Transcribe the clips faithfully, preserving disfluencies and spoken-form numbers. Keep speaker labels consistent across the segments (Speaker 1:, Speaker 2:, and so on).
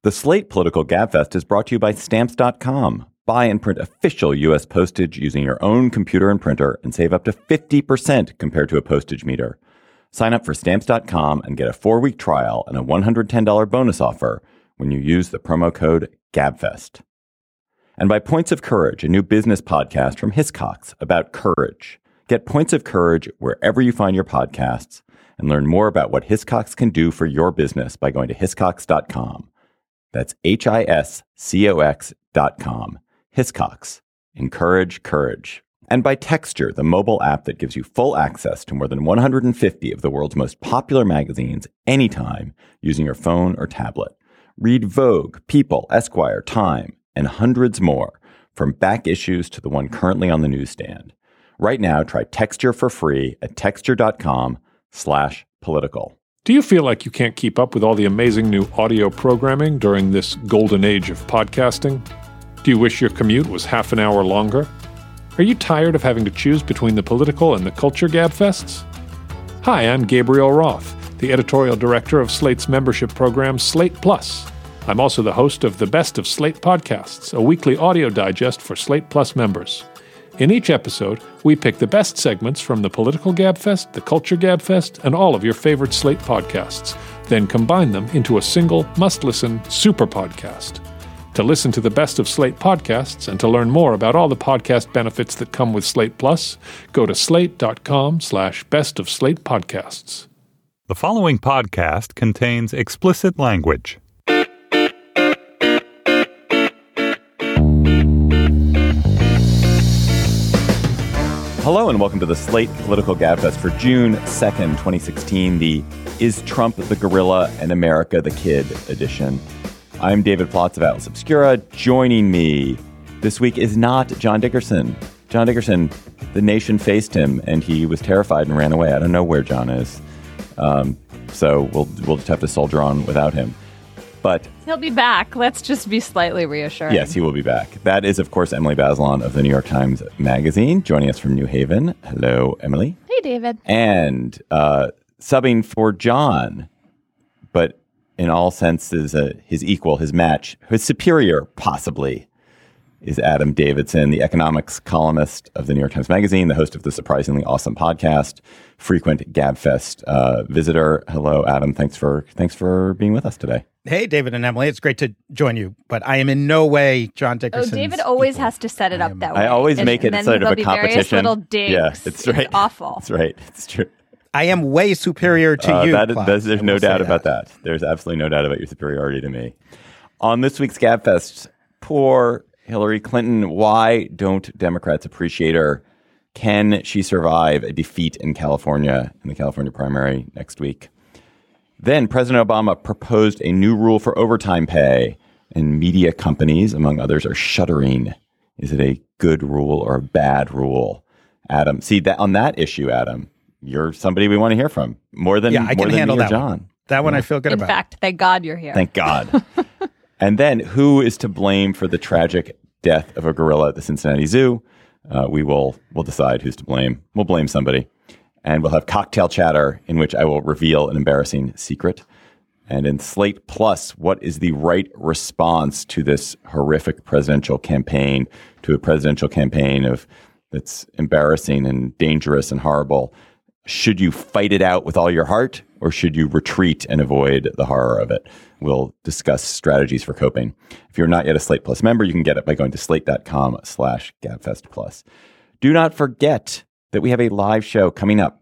Speaker 1: The Slate Political Gabfest is brought to you by Stamps dot com. Buy and print official U S postage using your own computer and printer and save up to fifty percent compared to a postage meter. Sign up for Stamps dot com and get a four-week trial and a one hundred ten dollars bonus offer when you use the promo code GABFEST. And by Points of Courage, a new business podcast from Hiscox about courage. Get Points of Courage wherever you find your podcasts and learn more about what Hiscox can do for your business by going to Hiscox dot com. That's H I S C O X dot com. Hiscox. Encourage courage. And by Texture, the mobile app that gives you full access to more than one hundred fifty of the world's most popular magazines anytime using your phone or tablet. Read Vogue, People, Esquire, Time, and hundreds more, from back issues to the one currently on the newsstand. Right now, try Texture for free at texture.com slash political.
Speaker 2: Do you feel like you can't keep up with all the amazing new audio programming during this golden age of podcasting? Do you wish your commute was half an hour longer? Are you tired of having to choose between the political and the culture gabfests? Hi, I'm Gabriel Roth, the editorial director of Slate's membership program, Slate Plus. I'm also the host of the Best of Slate podcasts, a weekly audio digest for Slate Plus members. In each episode, we pick the best segments from the Political Gabfest, the Culture Gabfest, and all of your favorite Slate podcasts, then combine them into a single, must-listen super podcast. To listen to the Best of Slate podcasts and to learn more about all the podcast benefits that come with Slate Plus, go to slate.com slash best of Slate podcasts.
Speaker 3: The following podcast contains explicit language.
Speaker 1: Hello and welcome to the Slate Political Gabfest for June second, twenty sixteen, the Is Trump the Gorilla and America the Kid edition. I'm David Plotz of Atlas Obscura. Joining me this week is not John Dickerson. John Dickerson, the nation faced him and he was terrified and ran away. I don't know where John is. Um, so we'll we'll just have to soldier on without him. But
Speaker 4: he'll be back. Let's just be slightly reassuring.
Speaker 1: Yes, he will be back. That is, of course, Emily Bazelon of the New York Times Magazine, joining us from New Haven. Hello, Emily.
Speaker 4: Hey, David.
Speaker 1: And uh, subbing for John, but in all senses, uh, his equal, his match, his superior, possibly, is Adam Davidson, the economics columnist of the New York Times Magazine, the host of the surprisingly awesome podcast, frequent Gabfest uh, visitor. Hello, Adam. Thanks for thanks for being with us today.
Speaker 5: Hey, David and Emily. It's great to join you, but I am in no way John Dickerson.
Speaker 4: Oh, David always equal. has to set it up that way.
Speaker 1: I always
Speaker 4: and,
Speaker 1: make it
Speaker 4: and
Speaker 1: sort of a competition.
Speaker 4: Little digs.
Speaker 1: Yeah, it's right.
Speaker 4: It's awful.
Speaker 1: It's right. It's true.
Speaker 5: I am way superior to
Speaker 1: uh,
Speaker 5: you.
Speaker 1: That is,
Speaker 5: Plotz,
Speaker 1: there's no doubt that. about that. There's absolutely no doubt about your superiority to me. On this week's Gabfest, poor Hillary Clinton. Why don't Democrats appreciate her? Can she survive a defeat in California in the California primary next week? Then President Obama proposed a new rule for overtime pay, and media companies, among others, are shuddering. Is it a good rule or a bad rule? Adam, see that on that issue, Adam, you're somebody we want to hear from more than
Speaker 5: yeah, I
Speaker 1: more
Speaker 5: can
Speaker 1: than
Speaker 5: handle
Speaker 1: me or
Speaker 5: that
Speaker 1: John.
Speaker 5: One. That one
Speaker 1: yeah.
Speaker 5: I feel good
Speaker 4: in
Speaker 5: about.
Speaker 4: In fact, thank God you're here.
Speaker 1: Thank God. And then, who is to blame for the tragic death of a gorilla at the Cincinnati Zoo? Uh, we will we'll decide who's to blame. We'll blame somebody. And we'll have cocktail chatter in which I will reveal an embarrassing secret. And in Slate Plus, what is the right response to this horrific presidential campaign, to a presidential campaign of that's embarrassing and dangerous and horrible? Should you fight it out with all your heart, or should you retreat and avoid the horror of it? We'll discuss strategies for coping. If you're not yet a Slate Plus member, you can get it by going to slate.com slash Gabfest Plus. Do not forget that we have a live show coming up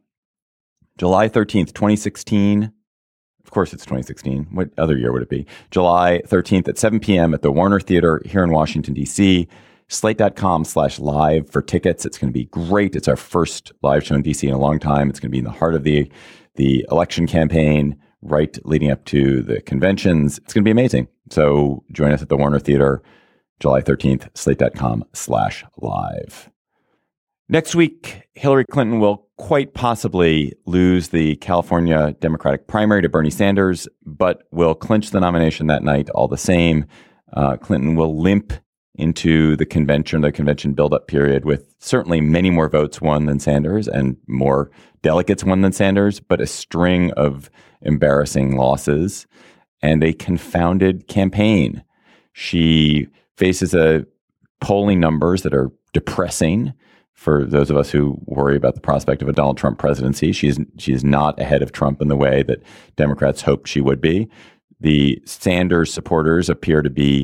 Speaker 1: July thirteenth, twenty sixteen. Of course, it's twenty sixteen. What other year would it be? July thirteenth at seven p.m. at the Warner Theater here in Washington, D C. Slate.com slash live for tickets. It's going to be great. It's our first live show in D C in a long time. It's going to be in the heart of the, the election campaign, right leading up to the conventions. It's going to be amazing. So join us at the Warner Theater, July thirteenth, slate.com slash live. Next week, Hillary Clinton will quite possibly lose the California Democratic primary to Bernie Sanders, but will clinch the nomination that night all the same. Uh, Clinton will limp into the convention, the convention buildup period, with certainly many more votes won than Sanders and more delegates won than Sanders, but a string of embarrassing losses. and a confounded campaign. She faces a polling numbers that are depressing for those of us who worry about the prospect of a Donald Trump presidency. She's she's not ahead of Trump in the way that Democrats hoped she would be. The Sanders supporters appear to be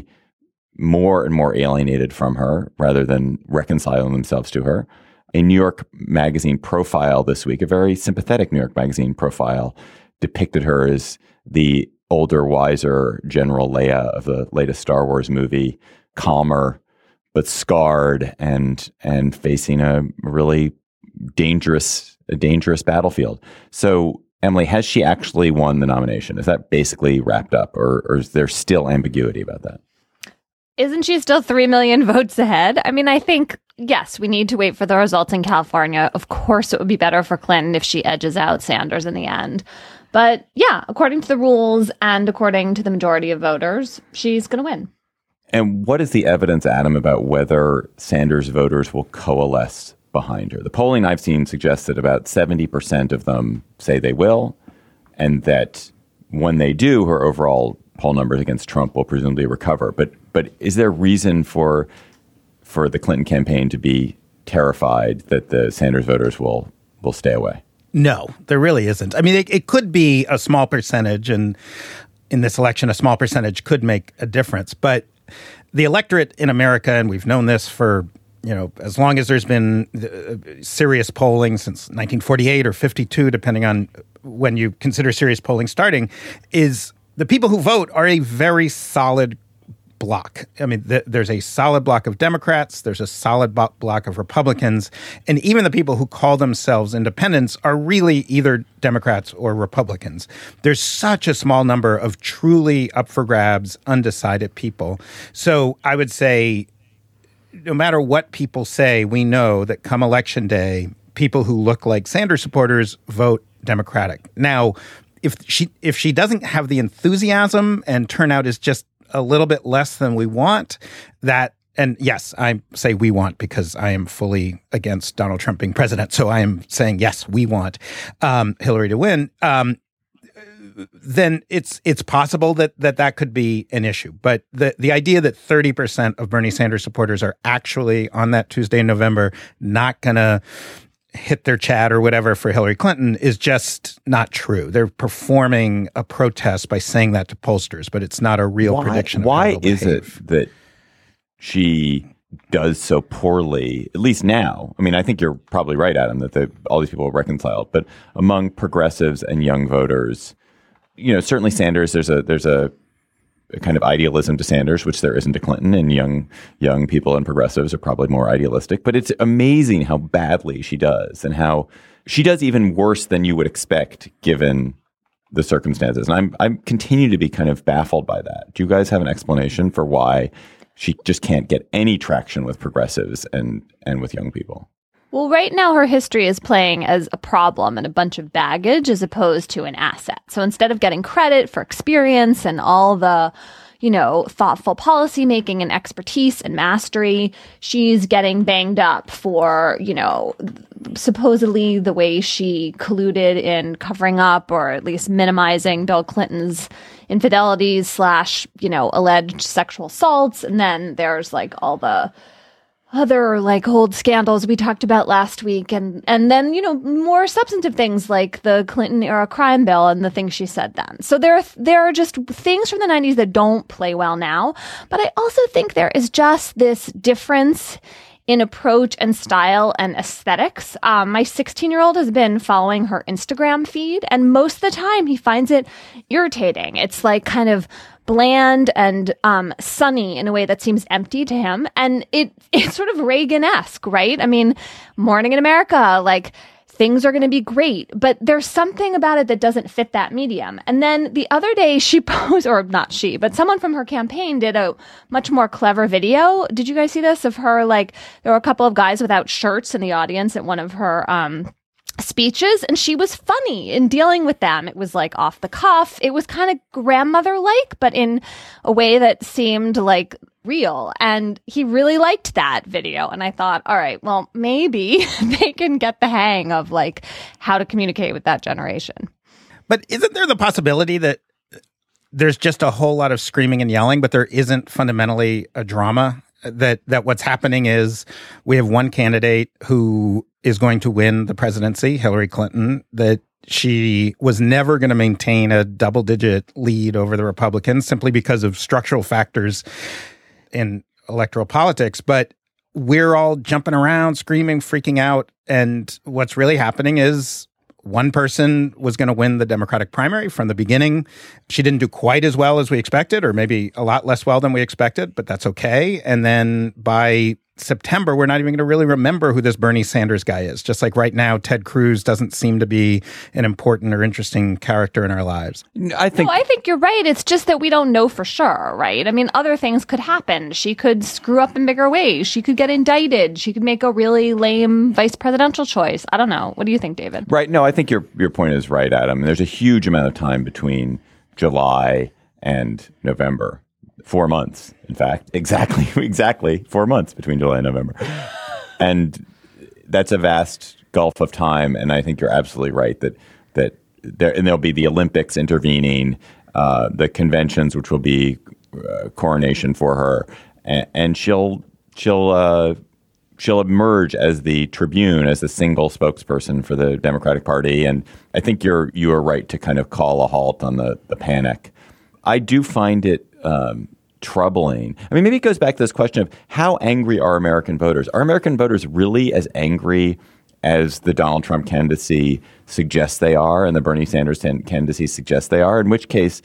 Speaker 1: more and more alienated from her rather than reconciling themselves to her. A New York Magazine profile this week, a very sympathetic New York Magazine profile, depicted her as the older, wiser General Leia of the latest Star Wars movie, calmer, but scarred and and facing a really dangerous, a dangerous battlefield. So, Emily, has she actually won the nomination? Is that basically wrapped up, or, or is there still ambiguity about that?
Speaker 4: Isn't she still three million votes ahead? I mean, I think, yes, we need to wait for the results in California. Of course, it would be better for Clinton if she edges out Sanders in the end. But yeah, according to the rules and according to the majority of voters, she's going to win.
Speaker 1: And what is the evidence, Adam, about whether Sanders voters will coalesce behind her? The polling I've seen suggests that about seventy percent of them say they will, and that when they do, her overall poll numbers against Trump will presumably recover. But but is there reason for for the Clinton campaign to be terrified that the Sanders voters will will stay away?
Speaker 5: No, there really isn't. I mean, it, it could be a small percentage, and in this election, a small percentage could make a difference. But the electorate in America, and we've known this for, you know, as long as there's been uh, serious polling since nineteen forty-eight or fifty-two, depending on when you consider serious polling starting, is the people who vote are a very solid block. I mean, th- there's a solid block of Democrats, there's a solid bo- block of Republicans, and even the people who call themselves independents are really either Democrats or Republicans. There's such a small number of truly up for grabs, undecided people. So I would say, no matter what people say, we know that come election day, people who look like Sanders supporters vote Democratic. Now, if she if she doesn't have the enthusiasm and turnout is just a little bit less than we want, that, and yes, I say we want because I am fully against Donald Trump being president. So I am saying, yes, we want um, Hillary to win. Um, then it's it's possible that, that that could be an issue. But the, the idea that thirty percent of Bernie Sanders supporters are actually on that Tuesday in November not going to hit their chat or whatever for Hillary Clinton is just not true. They're performing a protest by saying that to pollsters, but it's not a real
Speaker 1: why,
Speaker 5: prediction. Of
Speaker 1: why
Speaker 5: how they'll
Speaker 1: is
Speaker 5: behave.
Speaker 1: it that she does so poorly, at least now? I mean, I think you're probably right, Adam, that the, all these people are reconciled, but among progressives and young voters, you know, certainly Sanders, there's a, there's a, a kind of idealism to Sanders, which there isn't to Clinton, and young young people and progressives are probably more idealistic. But it's amazing how badly she does, and how she does even worse than you would expect given the circumstances. And I'm I continue to be kind of baffled by that. Do you guys have an explanation for why she just can't get any traction with progressives and and with young people?
Speaker 4: Well, right now her history is playing as a problem and a bunch of baggage as opposed to an asset. So instead of getting credit for experience and all the, you know, thoughtful policymaking and expertise and mastery, she's getting banged up for, you know, supposedly the way she colluded in covering up or at least minimizing Bill Clinton's infidelities slash, you know, alleged sexual assaults. And then there's like all the other like old scandals we talked about last week, and and then, you know, more substantive things like the Clinton era crime bill and the things she said then. So there are there are just things from the nineties that don't play well now. But I also think there is just this difference in approach and style and aesthetics. Um, my sixteen-year-old has been following her Instagram feed, and most of the time he finds it irritating. It's like kind of bland and um, sunny in a way that seems empty to him. And it it's sort of Reagan-esque, right? I mean, Morning in America, like, things are going to be great, but there's something about it that doesn't fit that medium. And then the other day she posed, or not she, but someone from her campaign did a much more clever video. Did you guys see this? Of her, like, there were a couple of guys without shirts in the audience at one of her um speeches, and she was funny in dealing with them. It was like off the cuff. It was kind of grandmother-like, but in a way that seemed like real. And he really liked that video. And I thought, all right, well, maybe they can get the hang of like how to communicate with that generation.
Speaker 5: But isn't there the possibility that there's just a whole lot of screaming and yelling, but there isn't fundamentally a drama. That that what's happening is we have one candidate who is going to win the presidency, Hillary Clinton, that she was never going to maintain a double-digit lead over the Republicans simply because of structural factors in electoral politics. But we're all jumping around, screaming, freaking out. And what's really happening is one person was going to win the Democratic primary from the beginning. She didn't do quite as well as we expected, or maybe a lot less well than we expected, but that's okay. And then by September, we're not even going to really remember who this Bernie Sanders guy is. Just like right now, Ted Cruz doesn't seem to be an important or interesting character in our lives.
Speaker 1: I think
Speaker 4: no, I think you're right. It's just that we don't know for sure, right? I mean, other things could happen. She could screw up in bigger ways. She could get indicted. She could make a really lame vice presidential choice. I don't know. What do you think, David?
Speaker 1: Right. No, I think your your point is right, Adam. There's a huge amount of time between July and November. Four months, in fact. Exactly, exactly four months between July and November. And that's a vast gulf of time. And I think you're absolutely right that that there, and there'll be the Olympics intervening, uh, the conventions, which will be uh, coronation for her. And, and she'll she'll uh, she'll emerge as the tribune, as the single spokesperson for the Democratic Party. And I think you're you are right to kind of call a halt on the, the panic. I do find it um, troubling. I mean, maybe it goes back to this question of how angry are American voters? Are American voters really as angry as the Donald Trump candidacy suggests they are and the Bernie Sanders candidacy suggests they are? In which case,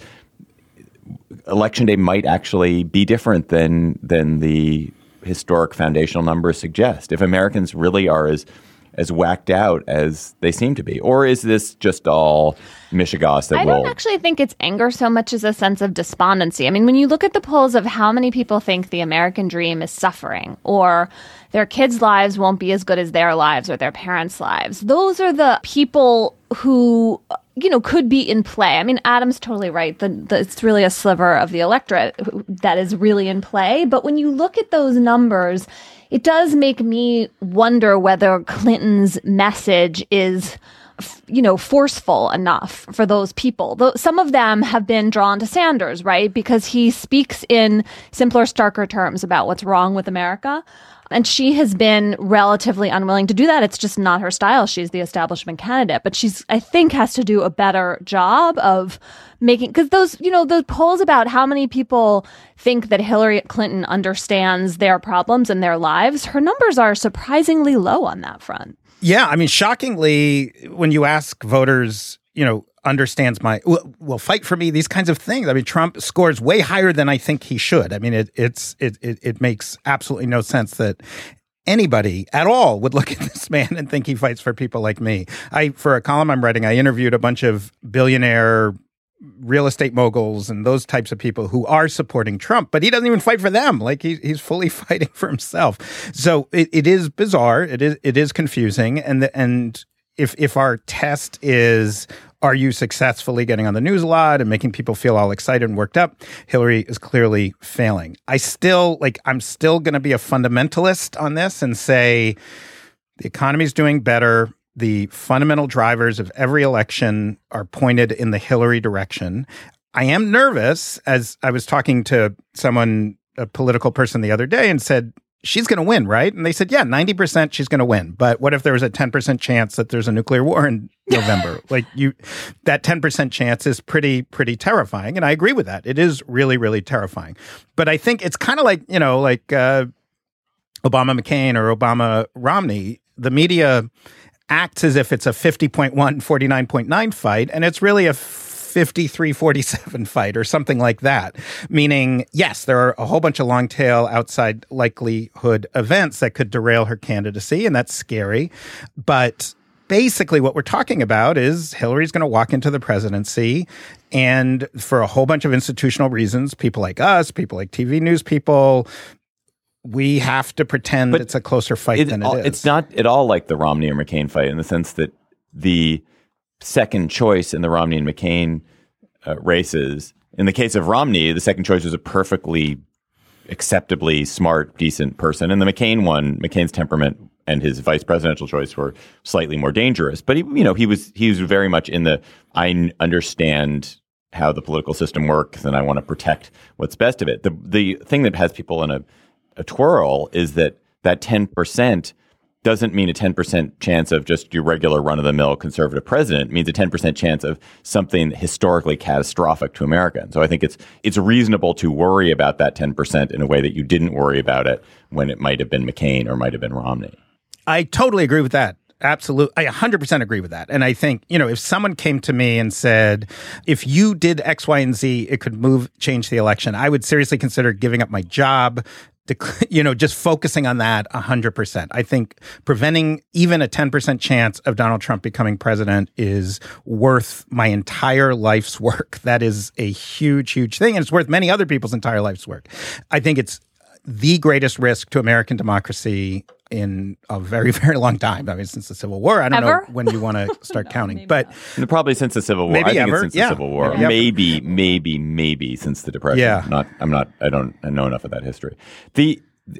Speaker 1: Election Day might actually be different than than the historic foundational numbers suggest. If Americans really are as as whacked out as they seem to be? Or is this just all mishigas that
Speaker 4: I
Speaker 1: will...
Speaker 4: don't actually think it's anger so much as a sense of despondency. I mean, when you look at the polls of how many people think the American dream is suffering or their kids' lives won't be as good as their lives or their parents' lives, those are the people who, you know, could be in play. I mean, Adam's totally right. The, the, it's really a sliver of the electorate that is really in play. But when you look at those numbers, it does make me wonder whether Clinton's message is, you know, forceful enough for those people. Though some of them have been drawn to Sanders, right? Because he speaks in simpler, starker terms about what's wrong with America. And she has been relatively unwilling to do that. It's just not her style. She's the establishment candidate. But she's, I think, has to do a better job of making, because those, you know, those polls about how many people think that Hillary Clinton understands their problems and their lives, her numbers are surprisingly low on that front.
Speaker 5: Yeah. I mean, shockingly, when you ask voters, you know, understands my, will, will fight for me, these kinds of things. I mean, Trump scores way higher than I think he should. I mean, it, it's, it, it, it makes absolutely no sense that anybody at all would look at this man and think he fights for people like me. I, for a column I'm writing, I interviewed a bunch of billionaire real estate moguls and those types of people who are supporting Trump, but he doesn't even fight for them. Like he, he's fully fighting for himself. So it, it is bizarre. It is, it is confusing. And, the, and if, if our test is, are you successfully getting on the news a lot and making people feel all excited and worked up? Hillary is clearly failing. I still, like, I'm still going to be a fundamentalist on this and say the economy is doing better. The fundamental drivers of every election are pointed in the Hillary direction. I am nervous, as I was talking to someone, a political person the other day, and said, she's going to win, right? And they said, yeah, ninety percent she's going to win. But what if there was a ten percent chance that there's a nuclear war in November? Like you, that ten percent chance is pretty, pretty terrifying. And I agree with that. It is really, really terrifying. But I think it's kind of like, you know, like uh, Obama McCain or Obama Romney. The media acts as if it's a fifty point one, forty-nine point nine fight. And it's really a fifty-three forty-seven fight or something like that. Meaning, yes, there are a whole bunch of long tail outside likelihood events that could derail her candidacy, and that's scary. But basically what we're talking about is Hillary's going to walk into the presidency, and for a whole bunch of institutional reasons, people like us, people like T V news people, we have to pretend but it's a closer fight it, than it is.
Speaker 1: It's not at all like the Romney or McCain fight in the sense that the second choice in the Romney and McCain uh, races. In the case of Romney, the second choice was a perfectly acceptably smart, decent person. And the McCain one, McCain's temperament and his vice presidential choice were slightly more dangerous. But he, you know, he was he was very much in the I understand how the political system works, and I want to protect what's best of it. The the thing that has people in a, a twirl is that that ten percent doesn't mean a ten percent chance of just your regular run-of-the-mill conservative president. It means a ten percent chance of something historically catastrophic to America. And so I think it's it's reasonable to worry about that ten percent in a way that you didn't worry about it when it might have been McCain or might have been Romney.
Speaker 5: I totally agree with that. Absolutely. I one hundred percent agree with that. And I think, you know, if someone came to me and said, if you did X, Y, and Z, it could move, change the election, I would seriously consider giving up my job, you know, just focusing on that one hundred percent. I think preventing even a ten percent chance of Donald Trump becoming president is worth my entire life's work. That is a huge, huge thing. And it's worth many other people's entire life's work. I think it's the greatest risk to American democracy in a very, very long time. I mean, since the Civil War. I don't
Speaker 4: Ever?
Speaker 5: know when you want to start
Speaker 4: no,
Speaker 5: counting. But
Speaker 1: not. Probably since the Civil War.
Speaker 5: Maybe
Speaker 1: I think
Speaker 5: ever.
Speaker 1: it's since
Speaker 5: yeah.
Speaker 1: the Civil War.
Speaker 5: Maybe,
Speaker 1: maybe, maybe, maybe since the Depression.
Speaker 5: Yeah.
Speaker 1: Not. I'm not. I don't I know enough of that history. The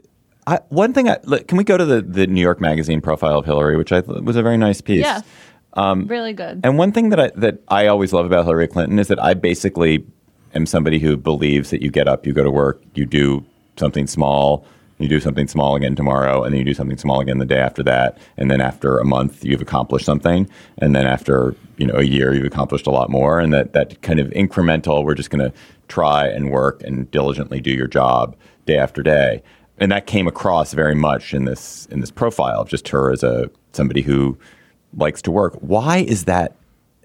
Speaker 1: I, one thing. I, look, can we go to the the New York Magazine profile of Hillary, which I thought was a very nice piece.
Speaker 4: Yeah. Um, really good.
Speaker 1: And one thing that I that I always love about Hillary Clinton is that I basically am somebody who believes that you get up, you go to work, you do something small. You do something small again tomorrow, and then you do something small again the day after that, and then after a month you've accomplished something, and then after you know a year you've accomplished a lot more, and that that kind of incremental. We're just going to try and work and diligently do your job day after day, and that came across very much in this in this profile of just her as a somebody who likes to work. Why is that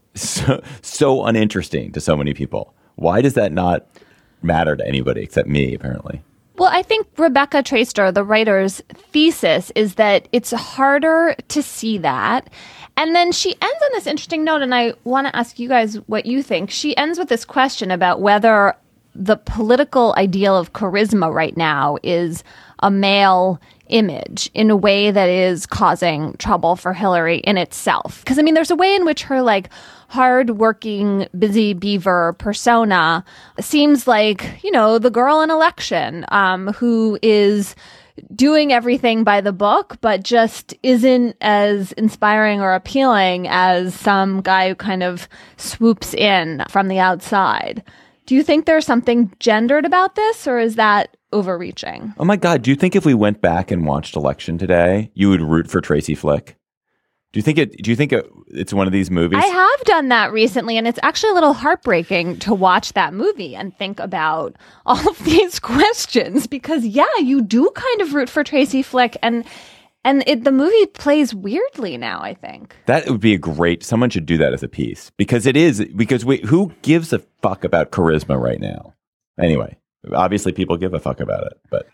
Speaker 1: so, so uninteresting to so many people? Why does that not matter to anybody except me, apparently?
Speaker 4: Well, I think Rebecca Traister, the writer's thesis, is that it's harder to see that. And then she ends on this interesting note, and I want to ask you guys what you think. She ends with this question about whether the political ideal of charisma right now is a male image in a way that is causing trouble for Hillary in itself. Because, I mean, there's a way in which her, like, hard-working, busy beaver persona seems like, you know, the girl in election um, who is doing everything by the book, but just isn't as inspiring or appealing as some guy who kind of swoops in from the outside. Do you think there's something gendered about this, or is that overreaching?
Speaker 1: Oh my God, do you think if we went back and watched Election today, you would root for Tracy Flick? Do you think it? Do you think it, it's one of these movies?
Speaker 4: I have done that recently, and it's actually a little heartbreaking to watch that movie and think about all of these questions. Because yeah, you do kind of root for Tracy Flick, and and it, the movie plays weirdly now. I think
Speaker 1: that would be a great. Someone should do that as a piece because it is because we, who gives a fuck about charisma right now? Anyway, obviously people give a fuck about it, but.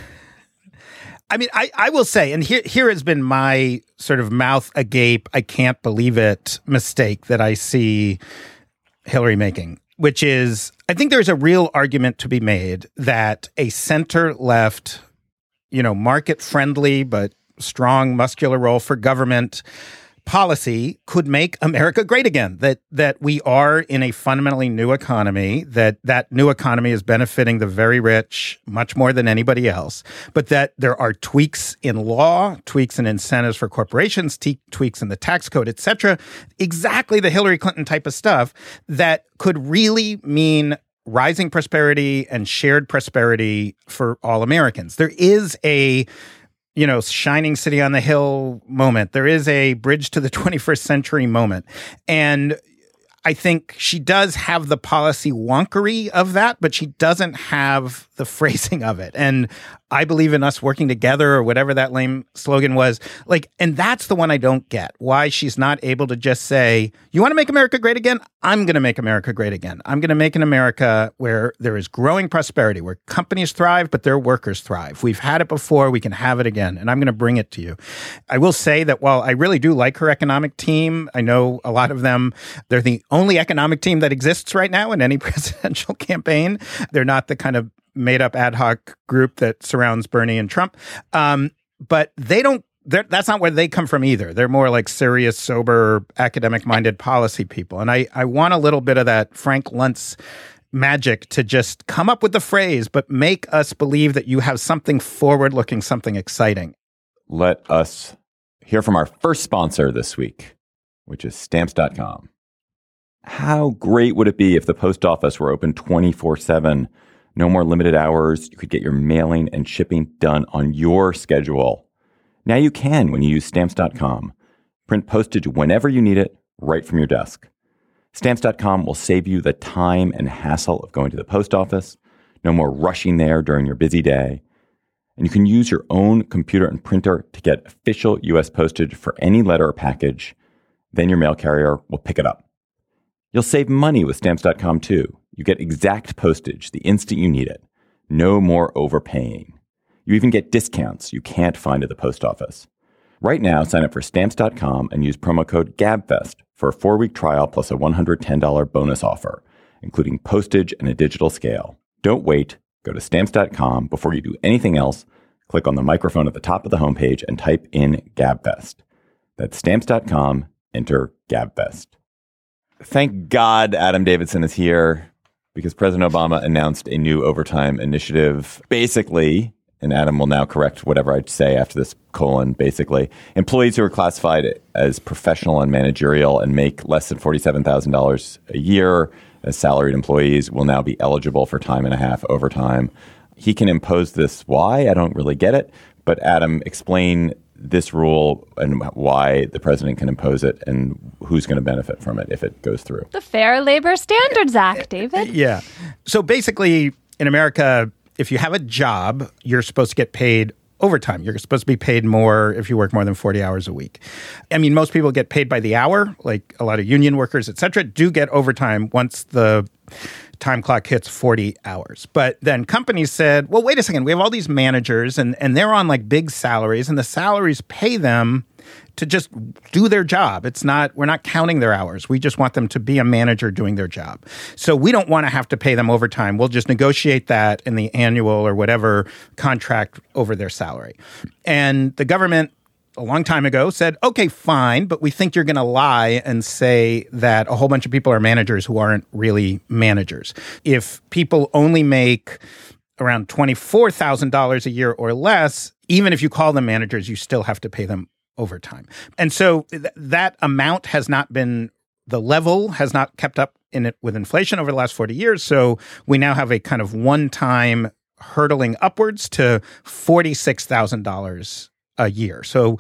Speaker 5: I mean, I, I will say, and here here has been my sort of mouth agape, I can't believe it mistake that I see Hillary making, which is, I think there's a real argument to be made that a center-left, you know, market-friendly but strong muscular role for government policy could make America great again, that that we are in a fundamentally new economy, that that new economy is benefiting the very rich much more than anybody else, but that there are tweaks in law, tweaks in incentives for corporations, te- tweaks in the tax code, et cetera, exactly the Hillary Clinton type of stuff that could really mean rising prosperity and shared prosperity for all Americans. There is a you know, shining city on the hill moment. There is a bridge to the twenty-first century moment. And I think she does have the policy wonkery of that, but she doesn't have the phrasing of it. And I believe in us working together, or whatever that lame slogan was. Like, and that's the one I don't get. Why she's not able to just say, you want to make America great again? I'm going to make America great again. I'm going to make an America where there is growing prosperity, where companies thrive, but their workers thrive. We've had it before. We can have it again. And I'm going to bring it to you. I will say that while I really do like her economic team, I know a lot of them, they're the only economic team that exists right now in any presidential campaign. They're not the kind of made-up ad hoc group that surrounds Bernie and Trump. Um, but they don't, that's not where they come from either. They're more like serious, sober, academic-minded policy people. And I, I want a little bit of that Frank Luntz magic to just come up with the phrase, but make us believe that you have something forward-looking, something exciting.
Speaker 1: Let us hear from our first sponsor this week, which is Stamps dot com. How great would it be if the post office were open twenty-four seven? No more limited hours. You could get your mailing and shipping done on your schedule. Now you can when you use Stamps dot com. Print postage whenever you need it, right from your desk. Stamps dot com will save you the time and hassle of going to the post office. No more rushing there during your busy day. And you can use your own computer and printer to get official U S postage for any letter or package. Then your mail carrier will pick it up. You'll save money with Stamps dot com too. You get exact postage the instant you need it. No more overpaying. You even get discounts you can't find at the post office. Right now, sign up for Stamps dot com and use promo code GABFEST for a four-week trial plus a one hundred ten dollars bonus offer, including postage and a digital scale. Don't wait. Go to Stamps dot com before you do anything else. Click on the microphone at the top of the homepage and type in GABFEST. That's Stamps dot com. Enter GABFEST. Thank God Adam Davidson is here because President Obama announced a new overtime initiative. Basically, and Adam will now correct whatever I say after this colon, basically, employees who are classified as professional and managerial and make less than forty-seven thousand dollars a year as salaried employees will now be eligible for time and a half overtime. He can impose this. Why? I don't really get it. But Adam, explain this rule and why the president can impose it and who's going to benefit from it if it goes through.
Speaker 4: The Fair Labor Standards Act, David.
Speaker 5: Yeah. So basically, in America, if you have a job, you're supposed to get paid overtime. You're supposed to be paid more if you work more than forty hours a week. I mean, most people get paid by the hour, like a lot of union workers, et cetera, do get overtime once the time clock hits forty hours. But then companies said, well, wait a second, we have all these managers and, and they're on like big salaries and the salaries pay them to just do their job. It's not, we're not counting their hours. We just want them to be a manager doing their job. So we don't want to have to pay them overtime. We'll just negotiate that in the annual or whatever contract over their salary. And the government a long time ago said, okay, fine, but we think you're going to lie and say that a whole bunch of people are managers who aren't really managers. If people only make around twenty-four thousand dollars a year or less, even if you call them managers, you still have to pay them overtime. And so th- that amount has not been, the level has not kept up in it with inflation over the last forty years. So we now have a kind of one-time hurtling upwards to forty-six thousand dollars a year. So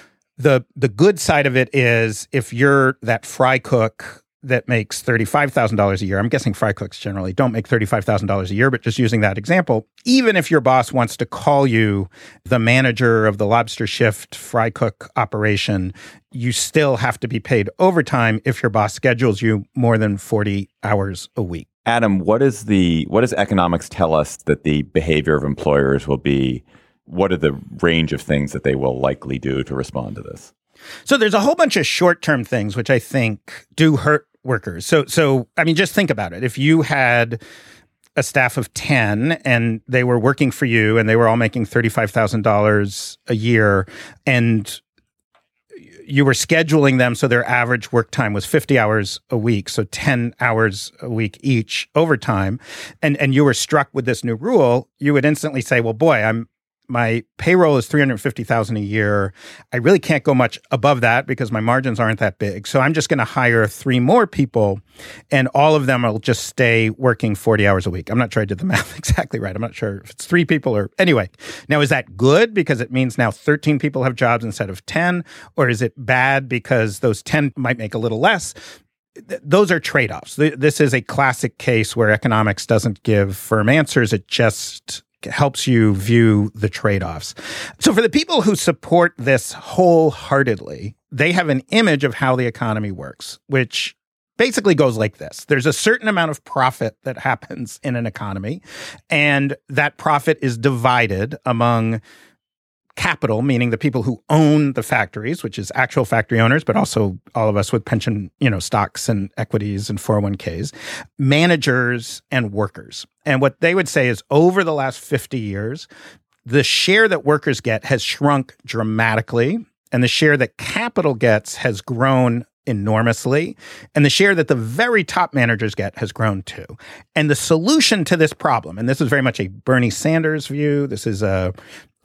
Speaker 5: the the good side of it is if you're that fry cook that makes thirty-five thousand dollars a year, I'm guessing fry cooks generally don't make thirty-five thousand dollars a year, but just using that example, even if your boss wants to call you the manager of the lobster shift fry cook operation, you still have to be paid overtime if your boss schedules you more than forty hours a week.
Speaker 1: Adam, what is the what does economics tell us that the behavior of employers will be? What are the range of things that they will likely do to respond to this?
Speaker 5: So there's a whole bunch of short-term things which I think do hurt workers. So, so I mean, just think about it. If you had a staff of ten and they were working for you and they were all making thirty-five thousand dollars a year and you were scheduling them so their average work time was fifty hours a week, so ten hours a week each overtime, and, and you were struck with this new rule, you would instantly say, well, boy, I'm my payroll is three hundred fifty thousand dollars a year. I really can't go much above that because my margins aren't that big. So I'm just going to hire three more people and all of them will just stay working forty hours a week. I'm not sure I did the math exactly right. I'm not sure if it's three people or anyway. Now, is that good because it means now thirteen people have jobs instead of ten? Or is it bad because those ten might make a little less? Those are trade-offs. This is a classic case where economics doesn't give firm answers. It just helps you view the trade-offs. So for the people who support this wholeheartedly, they have an image of how the economy works, which basically goes like this. There's a certain amount of profit that happens in an economy, and that profit is divided among capital, meaning the people who own the factories, which is actual factory owners, but also all of us with pension, you know, stocks and equities and four oh one k's, managers and workers. And what they would say is over the last fifty years, the share that workers get has shrunk dramatically, and the share that capital gets has grown enormously, and the share that the very top managers get has grown too. And the solution to this problem, and this is very much a Bernie Sanders view, this is a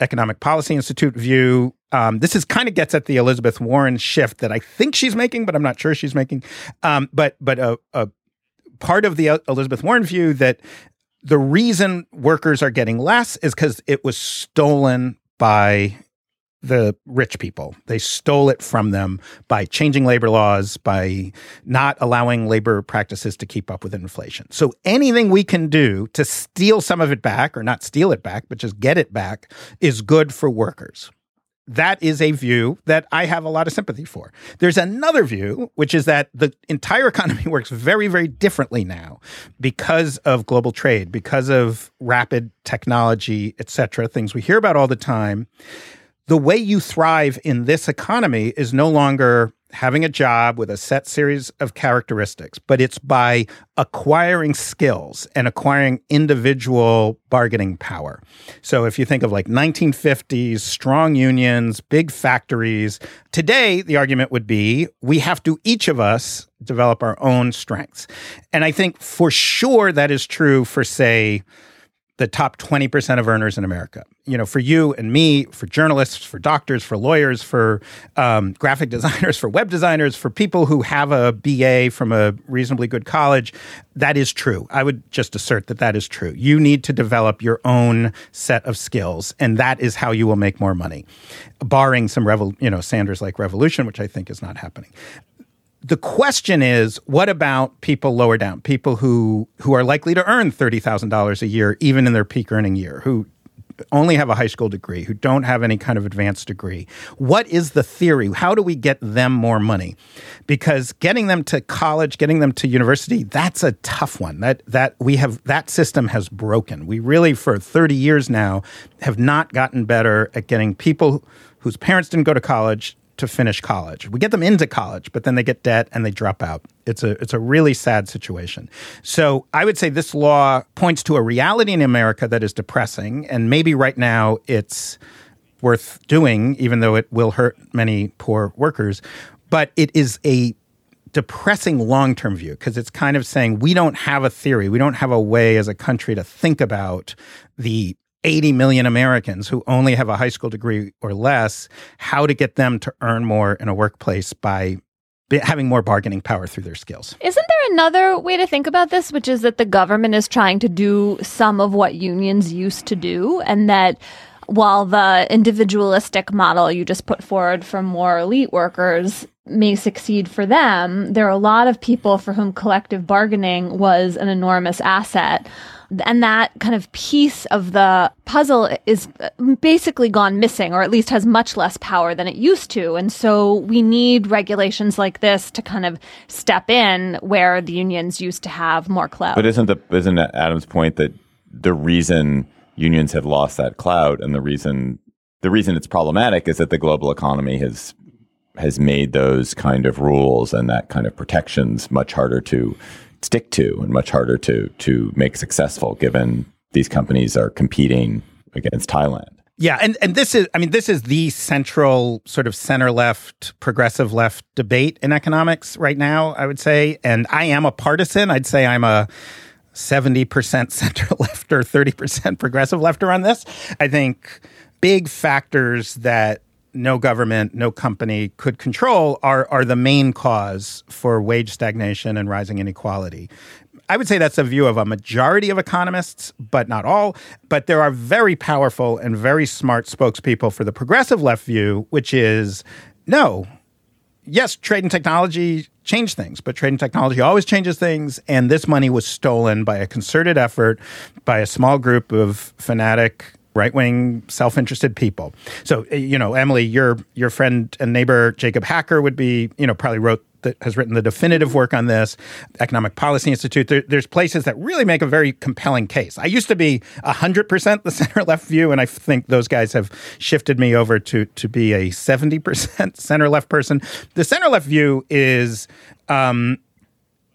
Speaker 5: Economic Policy Institute view. Um, this is kind of gets at the Elizabeth Warren shift that I think she's making, but I'm not sure she's making. Um, but but a, a part of the Elizabeth Warren view that the reason workers are getting less is because it was stolen by the rich people. They stole it from them by changing labor laws, by not allowing labor practices to keep up with inflation. So anything we can do to steal some of it back, or not steal it back, but just get it back, is good for workers. That is a view that I have a lot of sympathy for. There's another view, which is that the entire economy works very, very differently now because of global trade, because of rapid technology, et cetera, things we hear about all the time. The way you thrive in this economy is no longer having a job with a set series of characteristics, but it's by acquiring skills and acquiring individual bargaining power. So if you think of like nineteen fifties, strong unions, big factories, today the argument would be we have to, each of us, develop our own strengths. And I think for sure that is true for, say, the top twenty percent of earners in America. You know, for you and me, for journalists, for doctors, for lawyers, for um, graphic designers, for web designers, for people who have a B A from a reasonably good college, that is true. I would just assert that that is true. You need to develop your own set of skills, and that is how you will make more money, barring some, revol- you know, Sanders-like revolution, which I think is not happening. The question is, what about people lower down, people who who are likely to earn thirty thousand dollars a year, even in their peak earning year, who only have a high school degree, who don't have any kind of advanced degree? What is the theory? How do we get them more money? Because getting them to college, getting them to university, that's a tough one. That that we have that system has broken. We really, for thirty years now, have not gotten better at getting people whose parents didn't go to college to finish college. We get them into college, but then they get debt and they drop out. It's a it's a really sad situation. So I would say this law points to a reality in America that is depressing, and maybe right now it's worth doing, even though it will hurt many poor workers. But it is a depressing long-term view because it's kind of saying we don't have a theory. We don't have a way as a country to think about the eighty million Americans who only have a high school degree or less, how to get them to earn more in a workplace by having more bargaining power through their skills.
Speaker 4: Isn't there another way to think about this, which is that the government is trying to do some of what unions used to do, and that while the individualistic model you just put forward for more elite workers may succeed for them, there are a lot of people for whom collective bargaining was an enormous asset. And that kind of piece of the puzzle is basically gone missing, or at least has much less power than it used to. And so we need regulations like this to kind of step in where the unions used to have more clout.
Speaker 1: But isn't the isn't Adam's point that the reason unions have lost that clout, and the reason the reason it's problematic, is that the global economy has has made those kind of rules and that kind of protections much harder to stick to and much harder to to make successful, given these companies are competing against Thailand.
Speaker 5: Yeah, and, and this is, I mean, this is the central sort of center-left, progressive-left debate in economics right now, I would say. And I am a partisan. I'd say I'm a seventy percent center-left or thirty percent progressive-lefter on this. I think big factors that no government, no company could control are are the main cause for wage stagnation and rising inequality. I would say that's a view of a majority of economists, but not all. But there are very powerful and very smart spokespeople for the progressive left view, which is, no, yes, trade and technology change things, but trade and technology always changes things. And this money was stolen by a concerted effort by a small group of fanatic right-wing, self-interested people. So, you know, Emily, your your friend and neighbor Jacob Hacker would be, you know, probably wrote that has written the definitive work on this. Economic Policy Institute. There, there's places that really make a very compelling case. I used to be one hundred percent the center-left view, and I think those guys have shifted me over to to be a seventy percent center-left person. The center-left view is Um,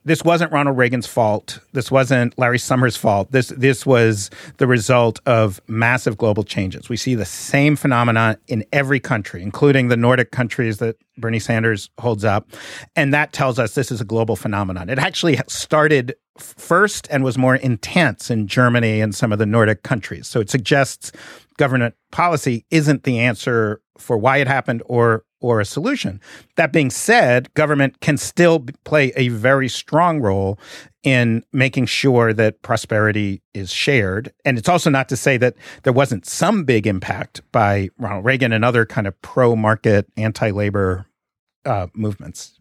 Speaker 5: this wasn't Ronald Reagan's fault. This wasn't Larry Summers' fault. This this was the result of massive global changes. We see the same phenomenon in every country, including the Nordic countries that Bernie Sanders holds up. And that tells us this is a global phenomenon. It actually started first and was more intense in Germany and some of the Nordic countries. So it suggests government policy isn't the answer for why it happened or or a solution. That being said, government can still play a very strong role in making sure that prosperity is shared. And it's also not to say that there wasn't some big impact by Ronald Reagan and other kind of pro-market, anti-labor uh, movements.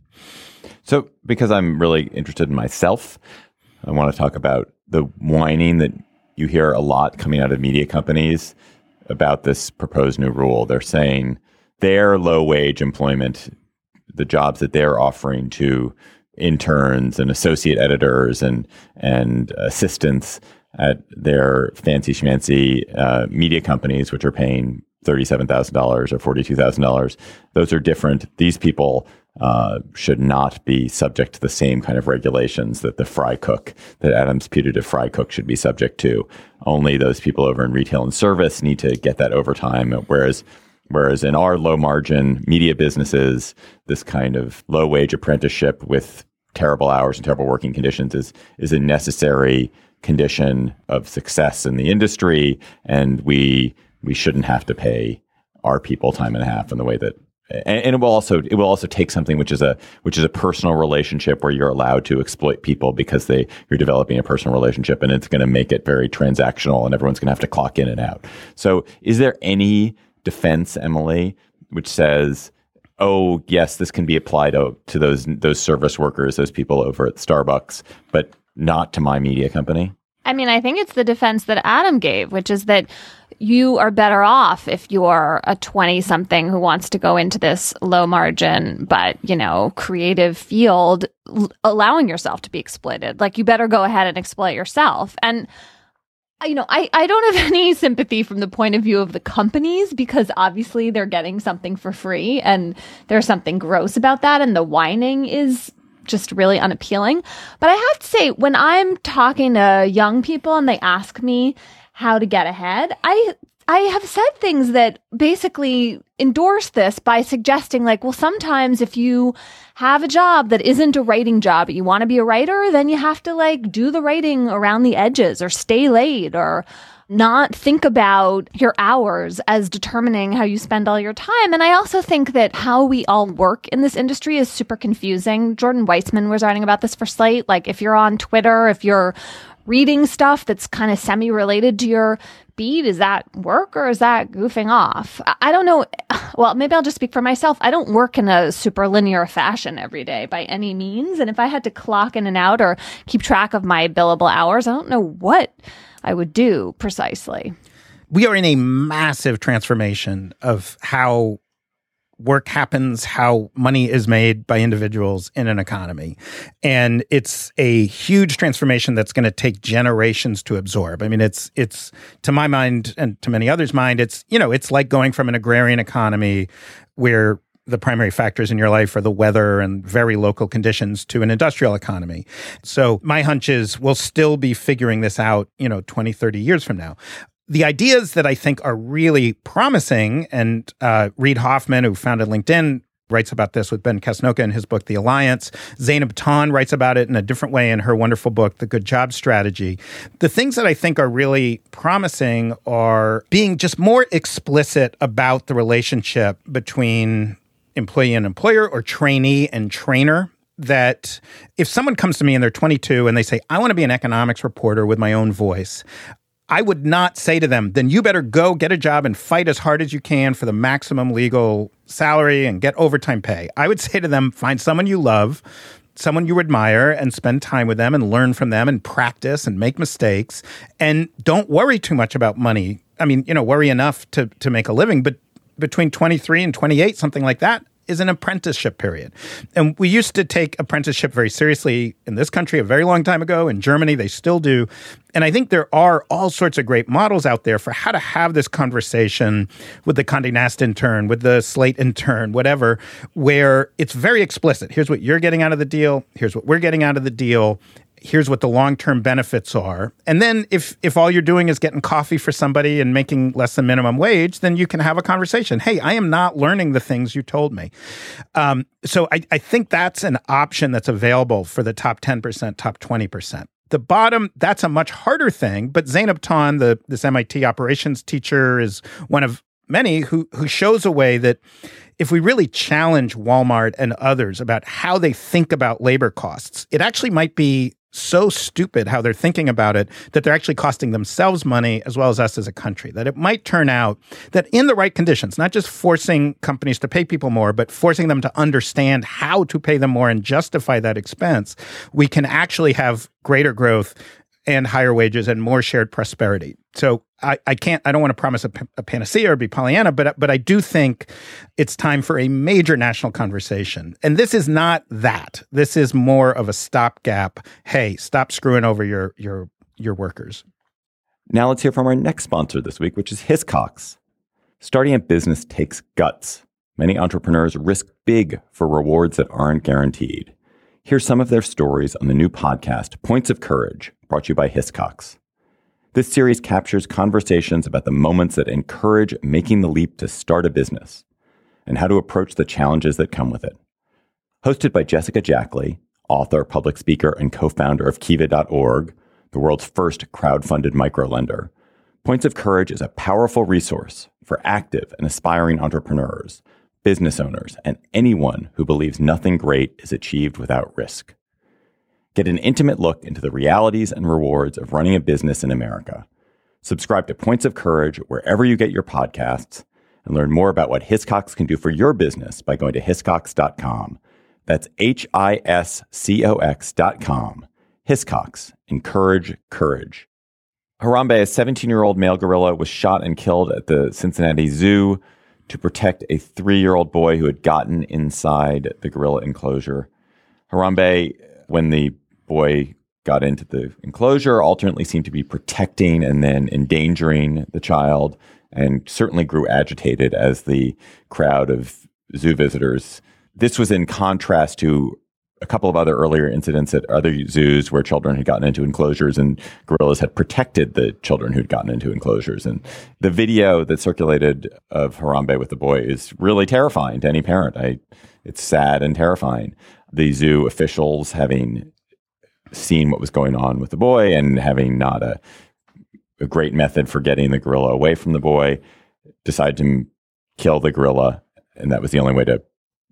Speaker 1: So because I'm really interested in myself, I want to talk about the whining that you hear a lot coming out of media companies about this proposed new rule. They're saying their low-wage employment, the jobs that they're offering to interns and associate editors and and assistants at their fancy schmancy uh, media companies, which are paying thirty-seven thousand dollars or forty-two thousand dollars, those are different. These people uh, should not be subject to the same kind of regulations that the fry cook, that Adam's putative fry cook should be subject to. Only those people over in retail and service need to get that overtime, whereas Whereas in our low margin media businesses, this kind of low wage apprenticeship with terrible hours and terrible working conditions is is a necessary condition of success in the industry. And we we shouldn't have to pay our people time and a half in the way that and, and it will also it will also take something which is a which is a personal relationship where you're allowed to exploit people because they you're developing a personal relationship, and it's going to make it very transactional and everyone's going to have to clock in and out. So is there any defense, Emily, which says, oh, yes, this can be applied to, to those those service workers, those people over at Starbucks, but not to my media company?
Speaker 4: I mean, I think it's the defense that Adam gave, which is that you are better off if you're a twenty-something who wants to go into this low-margin but, you know, creative field, l- allowing yourself to be exploited. Like, you better go ahead and exploit yourself. And you know, I, I don't have any sympathy from the point of view of the companies, because obviously they're getting something for free and there's something gross about that. And the whining is just really unappealing. But I have to say, when I'm talking to young people and they ask me how to get ahead, I I have said things that basically endorse this by suggesting, like, well, sometimes if you have a job that isn't a writing job, but you want to be a writer, then you have to, like, do the writing around the edges or stay late or not think about your hours as determining how you spend all your time. And I also think that how we all work in this industry is super confusing. Jordan Weissman was writing about this for Slate. Like, if you're on Twitter, if you're reading stuff that's kind of semi-related to your beat, is that work or is that goofing off? I don't know. Well, maybe I'll just speak for myself. I don't work in a super linear fashion every day by any means. And if I had to clock in and out or keep track of my billable hours, I don't know what I would do precisely.
Speaker 5: We are in a massive transformation of how work happens, how money is made by individuals in an economy. And it's a huge transformation that's going to take generations to absorb. I mean, it's, it's to my mind and to many others' mind, it's, you know, it's like going from an agrarian economy where the primary factors in your life are the weather and very local conditions to an industrial economy. So my hunch is we'll still be figuring this out, you know, twenty, thirty years from now. The ideas that I think are really promising, and uh, Reid Hoffman, who founded LinkedIn, writes about this with Ben Casnocha in his book, The Alliance. Zainab Tan writes about it in a different way in her wonderful book, The Good Job Strategy. The things that I think are really promising are being just more explicit about the relationship between employee and employer, or trainee and trainer. That if someone comes to me and they're twenty-two and they say, I want to be an economics reporter with my own voice, I would not say to them, then you better go get a job and fight as hard as you can for the maximum legal salary and get overtime pay. I would say to them, find someone you love, someone you admire, and spend time with them and learn from them and practice and make mistakes. And don't worry too much about money. I mean, you know, worry enough to, to make a living, but between twenty-three and twenty-eight, something like that, is an apprenticeship period. And we used to take apprenticeship very seriously in this country a very long time ago. In Germany, they still do. And I think there are all sorts of great models out there for how to have this conversation with the Condé Nast intern, with the Slate intern, whatever, where it's very explicit. Here's what you're getting out of the deal. Here's what we're getting out of the deal. Here's what the long-term benefits are. And then if if all you're doing is getting coffee for somebody and making less than minimum wage, then you can have a conversation. Hey, I am not learning the things you told me. Um, so I, I think that's an option that's available for the top ten percent, top twenty percent. The bottom, that's a much harder thing. But Zeynep Ton, the this M I T operations teacher, is one of many who who shows a way that if we really challenge Walmart and others about how they think about labor costs, it actually might be so stupid how they're thinking about it that they're actually costing themselves money as well as us as a country. That it might turn out that in the right conditions, not just forcing companies to pay people more, but forcing them to understand how to pay them more and justify that expense, we can actually have greater growth and higher wages and more shared prosperity. So I, I can't, I don't want to promise a, a panacea or be Pollyanna, but, but I do think it's time for a major national conversation. And this is not that. This is more of a stopgap. Hey, stop screwing over your, your, your workers.
Speaker 1: Now let's hear from our next sponsor this week, which is Hiscox. Starting a business takes guts. Many entrepreneurs risk big for rewards that aren't guaranteed. Here's some of their stories on the new podcast, Points of Courage, brought to you by Hiscox. This series captures conversations about the moments that encourage making the leap to start a business and how to approach the challenges that come with it. Hosted by Jessica Jackley, author, public speaker, and co-founder of Kiva dot org, the world's first crowd-funded microlender, Points of Courage is a powerful resource for active and aspiring entrepreneurs, business owners, and anyone who believes nothing great is achieved without risk. Get an intimate look into the realities and rewards of running a business in America. Subscribe to Points of Courage wherever you get your podcasts and learn more about what Hiscox can do for your business by going to hiscox dot com. That's H I S C O X dot com. Hiscox. Encourage courage. Harambe, a seventeen-year-old male gorilla, was shot and killed at the Cincinnati Zoo to protect a three-year-old boy who had gotten inside the gorilla enclosure. Harambe, when the boy got into the enclosure, alternately seemed to be protecting and then endangering the child, and certainly grew agitated as the crowd of zoo visitors. This was in contrast to a couple of other earlier incidents at other zoos where children had gotten into enclosures and gorillas had protected the children who'd gotten into enclosures. And the video that circulated of Harambe with the boy is really terrifying to any parent. I, it's sad and terrifying. The zoo officials, having seen what was going on with the boy and having not a, a great method for getting the gorilla away from the boy, decided to kill the gorilla. And that was the only way to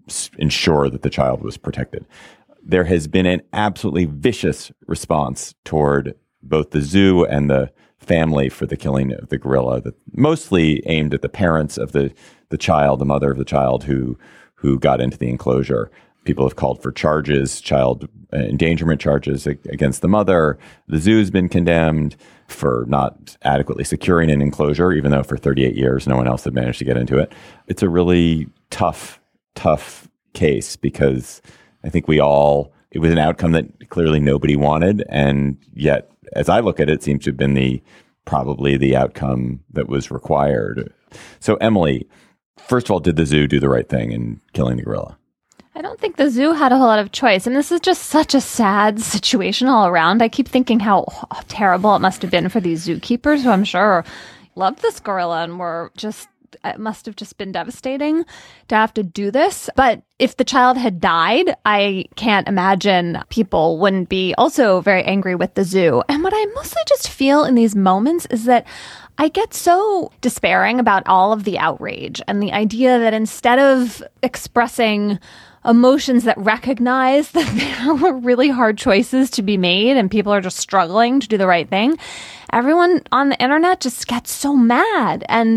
Speaker 1: ensure that the child was protected. There has been an absolutely vicious response toward both the zoo and the family for the killing of the gorilla, that mostly aimed at the parents of the, the child, the mother of the child who who got into the enclosure. People have called for charges, child endangerment charges against the mother. The zoo has been condemned for not adequately securing an enclosure, even though for thirty-eight years no one else had managed to get into it. It's a really tough tough case because I think we all, it was an outcome that clearly nobody wanted. And yet, as I look at it, it seems to have been the, probably the outcome that was required. So Emily, first of all, did the zoo do the right thing in killing the gorilla?
Speaker 4: I don't think the zoo had a whole lot of choice. And this is just such a sad situation all around. I keep thinking how oh, terrible it must have been for these zookeepers who I'm sure loved this gorilla and were just, it must have just been devastating to have to do this. But if the child had died, I can't imagine people wouldn't be also very angry with the zoo. And what I mostly just feel in these moments is that I get so despairing about all of the outrage and the idea that instead of expressing emotions that recognize that there were really hard choices to be made and people are just struggling to do the right thing, everyone on the internet just gets so mad. And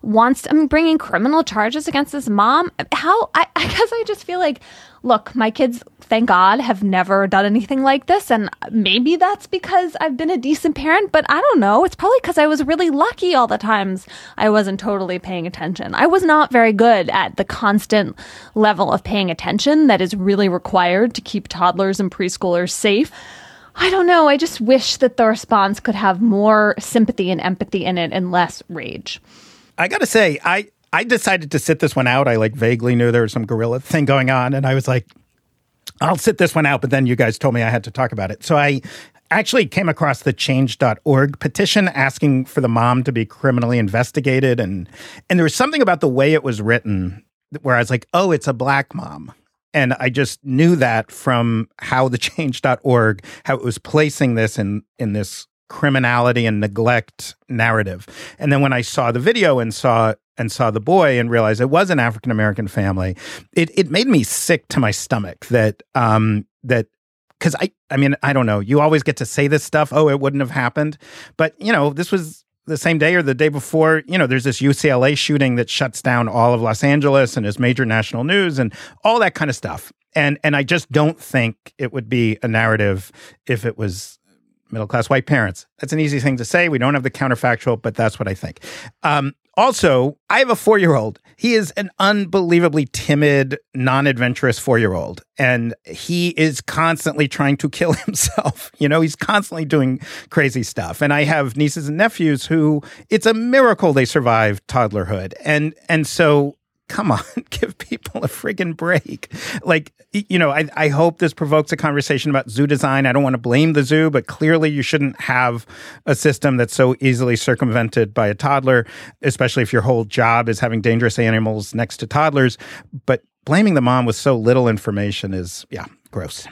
Speaker 4: wants to, I mean, bringing criminal charges against his mom. How, I, I guess I just feel like, look, my kids, thank God, have never done anything like this. And maybe that's because I've been a decent parent, but I don't know. It's probably because I was really lucky all the times I wasn't totally paying attention. I was not very good at the constant level of paying attention that is really required to keep toddlers and preschoolers safe. I don't know. I just wish that the response could have more sympathy and empathy in it and less rage.
Speaker 5: I got to say, I, I decided to sit this one out. I like vaguely knew there was some guerrilla thing going on. And I was like, I'll sit this one out. But then you guys told me I had to talk about it. So I actually came across the change dot org petition asking for the mom to be criminally investigated. And, and there was something about the way it was written where I was like, oh, it's a black mom. And I just knew that from how the change dot org, how it was placing this in, in this criminality and neglect narrative. And then when I saw the video and saw and saw the boy and realized it was an African-American family, it it made me sick to my stomach that um that because I I mean, I don't know, you always get to say this stuff, oh, it wouldn't have happened. But, you know, this was the same day or the day before, you know, there's this U C L A shooting that shuts down all of Los Angeles and is major national news and all that kind of stuff. And and I just don't think it would be a narrative if it was middle-class white parents. That's an easy thing to say. We don't have the counterfactual, but that's what I think. Um, also, I have a four-year-old. He is an unbelievably timid, non-adventurous four-year-old, and he is constantly trying to kill himself. You know, he's constantly doing crazy stuff. And I have nieces and nephews who it's a miracle they survived toddlerhood. And and so come on, give people a friggin' break. Like, you know, I, I hope this provokes a conversation about zoo design. I don't want to blame the zoo, but clearly you shouldn't have a system that's so easily circumvented by a toddler, especially if your whole job is having dangerous animals next to toddlers. But blaming the mom with so little information is, yeah, gross.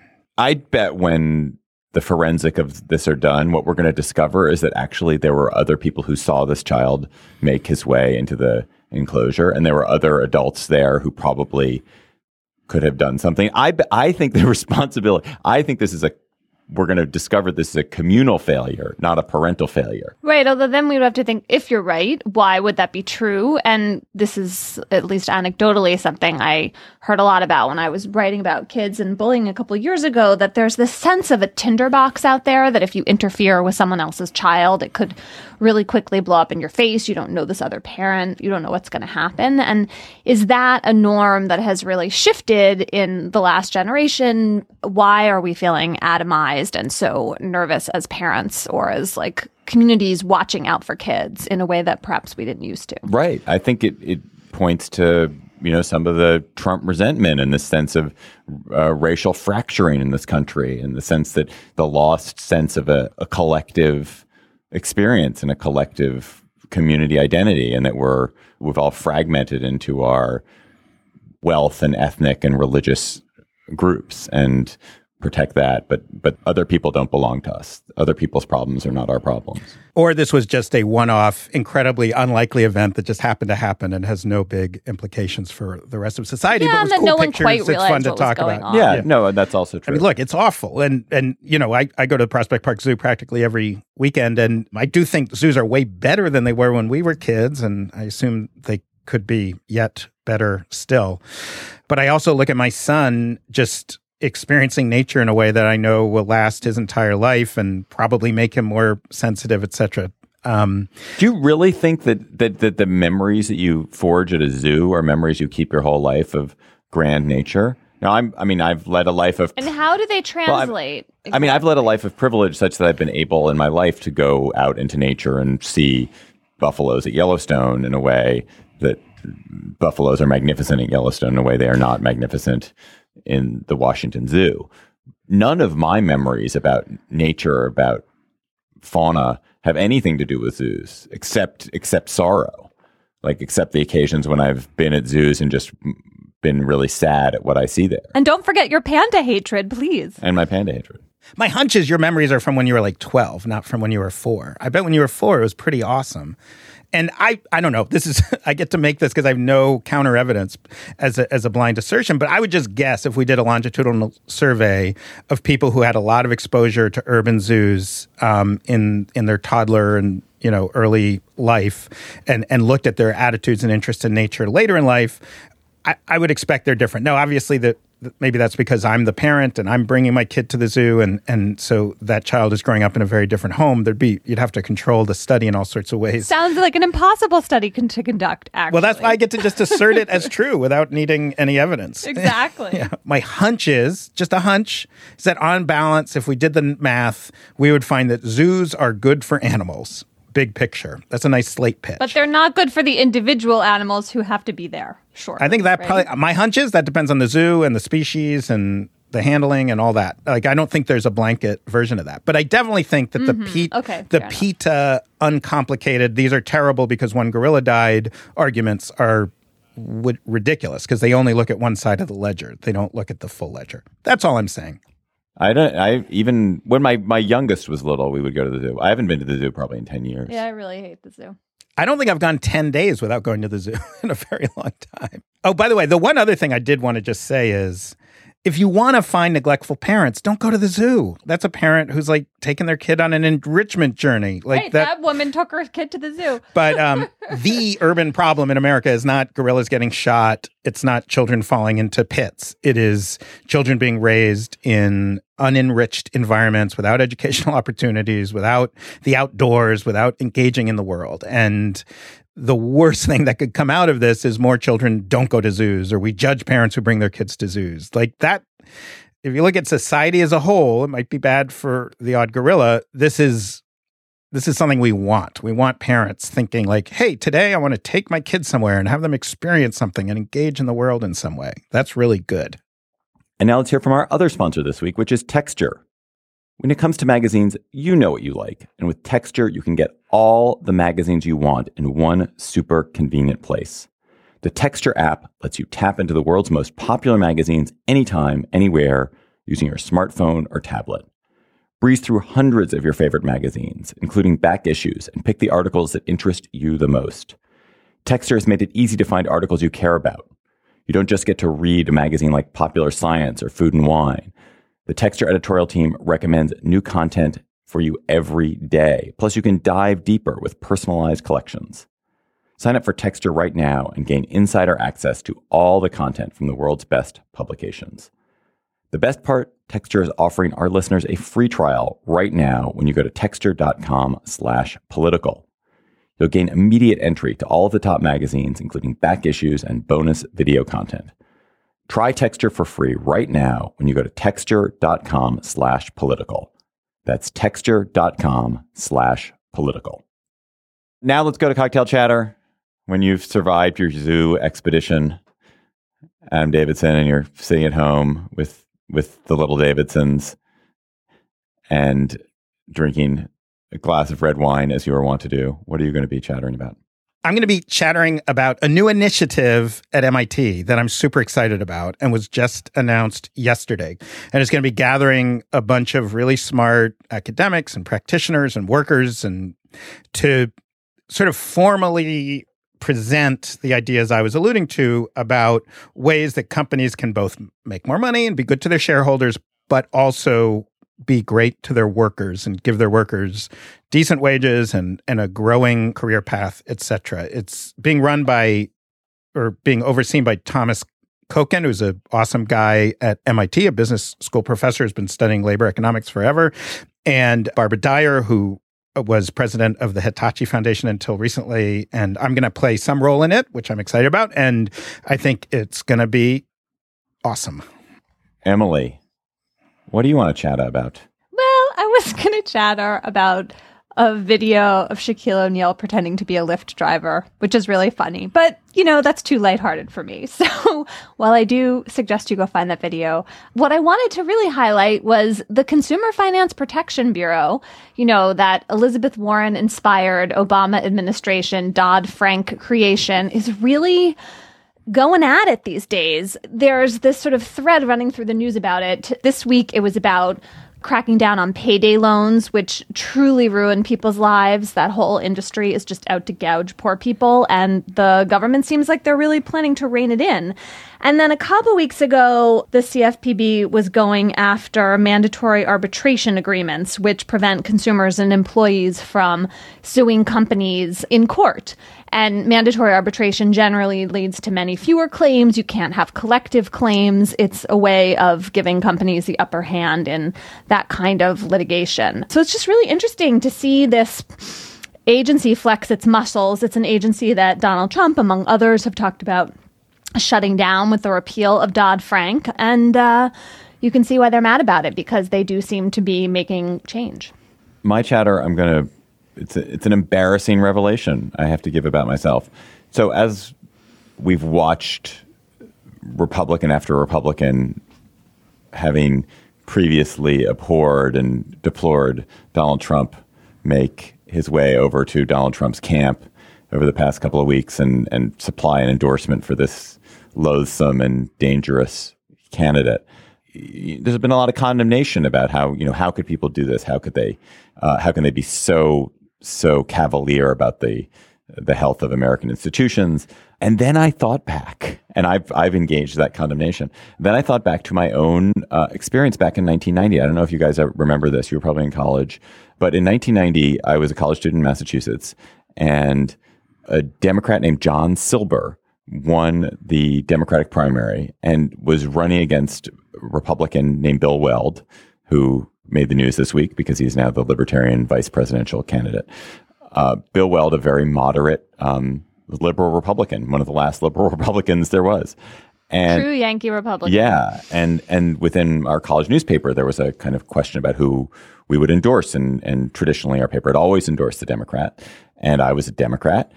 Speaker 1: I bet when the forensic of this are done, what we're going to discover is that actually there were other people who saw this child make his way into the enclosure, and there were other adults there who probably could have done something. I I think the responsibility, I think this is a, we're going to discover this is a communal failure, not a parental failure.
Speaker 4: Right. Although then we would have to think, if you're right, why would that be true? And this is, at least anecdotally, something I heard a lot about when I was writing about kids and bullying a couple of years ago, that there's this sense of a tinderbox out there that if you interfere with someone else's child, it could really quickly blow up in your face. You don't know this other parent. You don't know what's going to happen. And is that a norm that has really shifted in the last generation? Why are we feeling atomized and so nervous as parents or as like communities watching out for kids in a way that perhaps we didn't used to?
Speaker 1: Right. I think it, it points to, you know, some of the Trump resentment and the sense of uh, racial fracturing in this country, in the sense that the lost sense of a, a collective experience and a collective community identity, and that we're we've all fragmented into our wealth and ethnic and religious groups, and protect that. But but other people don't belong to us. Other people's problems are not our problems.
Speaker 5: Or this was just a one-off, incredibly unlikely event that just happened to happen and has no big implications for the rest of society.
Speaker 4: Yeah,
Speaker 5: but
Speaker 4: and
Speaker 5: it was
Speaker 4: that
Speaker 5: cool
Speaker 4: no one
Speaker 5: pictures.
Speaker 4: quite
Speaker 5: It's
Speaker 4: realized
Speaker 5: fun to
Speaker 4: what
Speaker 5: talk
Speaker 4: was going
Speaker 5: about.
Speaker 4: on.
Speaker 1: Yeah,
Speaker 5: Yeah.
Speaker 1: no, that's also true.
Speaker 5: I mean, look, it's awful. And, and you know, I, I go to the Prospect Park Zoo practically every weekend, and I do think zoos are way better than they were when we were kids, and I assume they could be yet better still. But I also look at my son just experiencing nature in a way that I know will last his entire life and probably make him more sensitive, et cetera. Um,
Speaker 1: Do you really think that, that that the memories that you forge at a zoo are memories you keep your whole life of grand nature? Now, I'm, I mean, I've led a life of...
Speaker 4: And how do they translate?
Speaker 1: Well, I mean, I've led a life of privilege such that I've been able in my life to go out into nature and see buffaloes at Yellowstone in a way that buffaloes are magnificent at Yellowstone in a way they are not magnificent in the Washington Zoo. None of my memories about nature or about fauna have anything to do with zoos, except except sorrow, like except the occasions when I've been at zoos and just been really sad at what I see there.
Speaker 4: And don't forget your panda hatred, please.
Speaker 1: And my panda hatred.
Speaker 5: my hunch is your memories are from when you were like twelve, not from when you were four. I bet when you were four, it was pretty awesome. And I, I don't know, this is, I get to make this because I have no counter evidence as a, as a blind assertion, but I would just guess if we did a longitudinal survey of people who had a lot of exposure to urban zoos um, in, in their toddler and you know, early life and, and looked at their attitudes and interests in nature later in life, I, I would expect they're different. Now, obviously, that maybe that's because I'm the parent and I'm bringing my kid to the zoo, and, and so that child is growing up in a very different home. There'd be you'd have to control the study in all sorts of ways.
Speaker 4: Sounds like an impossible study con- to conduct, actually.
Speaker 5: Well, that's why I get to just assert it as true without needing any evidence.
Speaker 4: Exactly.
Speaker 5: Yeah. My hunch is, just a hunch, is that on balance, if we did the math, we would find that zoos are good for animals. Big picture. That's a nice slate pitch.
Speaker 4: But they're not good for the individual animals who have to be there. Sure.
Speaker 5: I think that
Speaker 4: right?
Speaker 5: probably, my hunch is that depends on the zoo and the species and the handling and all that. Like, I don't think there's a blanket version of that. But I definitely think that
Speaker 4: mm-hmm.
Speaker 5: the Pete,
Speaker 4: okay,
Speaker 5: the PETA uncomplicated, these are terrible because one gorilla died arguments are w- ridiculous because they only look at one side of the ledger. They don't look at the full ledger. That's all I'm saying.
Speaker 1: I don't. I even when my, my youngest was little, we would go to the zoo. I haven't been to the zoo probably in ten years.
Speaker 4: Yeah, I really hate the zoo.
Speaker 5: I don't think I've gone ten days without going to the zoo in a very long time. Oh, by the way, the one other thing I did want to just say is, if you want to find neglectful parents, don't go to the zoo. That's a parent who's like taking their kid on an enrichment journey. Like
Speaker 4: right,
Speaker 5: that,
Speaker 4: that woman took her kid to the zoo.
Speaker 5: But um, the urban problem in America is not gorillas getting shot. It's not children falling into pits. It is children being raised in unenriched environments without educational opportunities, without the outdoors, without engaging in the world. And the worst thing that could come out of this is more children don't go to zoos, or we judge parents who bring their kids to zoos. Like that, if you look at society as a whole, it might be bad for the odd gorilla. This is this is something we want. We want parents thinking like, hey, today I want to take my kids somewhere and have them experience something and engage in the world in some way. That's really good.
Speaker 1: And now let's hear from our other sponsor this week, which is Texture. When it comes to magazines, you know what you like. And with Texture, you can get all the magazines you want in one super convenient place. The Texture app lets you tap into the world's most popular magazines anytime, anywhere, using your smartphone or tablet. Breeze through hundreds of your favorite magazines, including back issues, and pick the articles that interest you the most. Texture has made it easy to find articles you care about. You don't just get to read a magazine like Popular Science or Food and Wine. The Texture editorial team recommends new content for you every day. Plus, you can dive deeper with personalized collections. Sign up for Texture right now and gain insider access to all the content from the world's best publications. The best part, Texture is offering our listeners a free trial right now when you go to texture.com slash political. You'll gain immediate entry to all of the top magazines, including back issues and bonus video content. Try Texture for free right now when you go to texture.com slash political. That's texture.com slash political. Now let's go to Cocktail Chatter. When you've survived your zoo expedition, Adam Davidson, and you're sitting at home with, with the little Davidsons and drinking a glass of red wine as you are wont to do, what are you going to be chattering about?
Speaker 5: I'm going to be chattering about a new initiative at M I T that I'm super excited about and was just announced yesterday. And it's going to be gathering a bunch of really smart academics and practitioners and workers and to sort of formally present the ideas I was alluding to about ways that companies can both make more money and be good to their shareholders, but also be great to their workers and give their workers decent wages and, and a growing career path, et cetera. It's being run by or being overseen by Thomas Koken, who's an awesome guy at M I T, a business school professor who's been studying labor economics forever, and Barbara Dyer, who was president of the Hitachi Foundation until recently. And I'm going to play some role in it, which I'm excited about. And I think it's going to be awesome.
Speaker 1: Emily, what do you want to chat about?
Speaker 4: Well, I was going to chatter about a video of Shaquille O'Neal pretending to be a Lyft driver, which is really funny. But, you know, that's too lighthearted for me. So while I do suggest you go find that video, what I wanted to really highlight was the Consumer Finance Protection Bureau, you know, that Elizabeth Warren inspired Obama administration, Dodd-Frank creation, is really going at it these days. There's this sort of thread running through the news about it. This week, it was about cracking down on payday loans, which truly ruin people's lives. That whole industry is just out to gouge poor people, and the government seems like they're really planning to rein it in. And then a couple weeks ago, the C F P B was going after mandatory arbitration agreements, which prevent consumers and employees from suing companies in court. And mandatory arbitration generally leads to many fewer claims. You can't have collective claims. It's a way of giving companies the upper hand in that kind of litigation. So it's just really interesting to see this agency flex its muscles. It's an agency that Donald Trump, among others, have talked about shutting down with the repeal of Dodd-Frank. And uh, you can see why they're mad about it, because they do seem to be making change.
Speaker 1: My chatter, I'm going to It's a, it's an embarrassing revelation I have to give about myself. So as we've watched Republican after Republican having previously abhorred and deplored Donald Trump make his way over to Donald Trump's camp over the past couple of weeks and, and supply an endorsement for this loathsome and dangerous candidate, there's been a lot of condemnation about how, you know, how could people do this? How could they, uh, how can they be so so cavalier about the the health of American institutions? And then I thought back, and I've I've engaged that condemnation. Then I thought back to my own uh, experience back in nineteen ninety. I don't know if you guys remember this. You were probably in college, but in nineteen ninety, I was a college student in Massachusetts, and a Democrat named John Silber won the Democratic primary and was running against a Republican named Bill Weld, who made the news this week because he's now the Libertarian vice presidential candidate. Uh, Bill Weld, a very moderate um, liberal Republican, one of the last liberal Republicans there was. And
Speaker 4: true Yankee Republican.
Speaker 1: Yeah. And and within our college newspaper, there was a kind of question about who we would endorse. And, and traditionally, our paper had always endorsed the Democrat. And I was a Democrat.